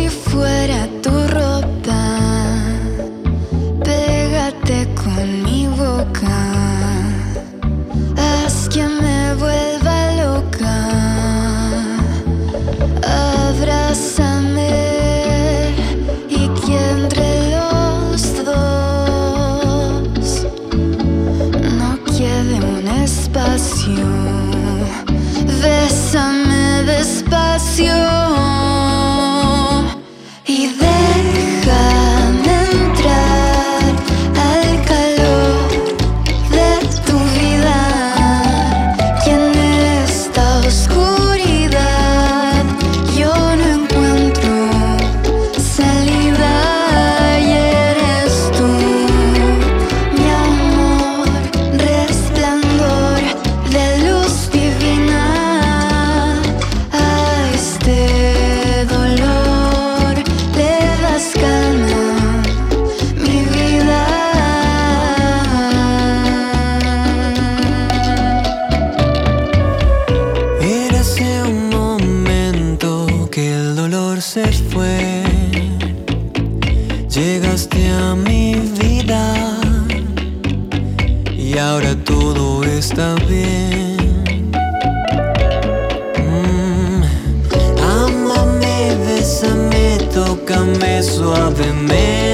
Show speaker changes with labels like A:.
A: fuera tu ropa, pégate con mi boca, haz que me vuelva loca, abrázame y que entre los dos no quede un espacio. Bésame despacio y déjame entrar al calor de tu vida, que en esta oscuridad yo no encuentro salida. Y eres tú, mi amor, resplandor de luz divina. A este dolor le das calma, mi vida.
B: Era ese un momento que el dolor se fue. Llegaste a mi vida y ahora todo está bien. Ámame, bésame, tócame suavemente.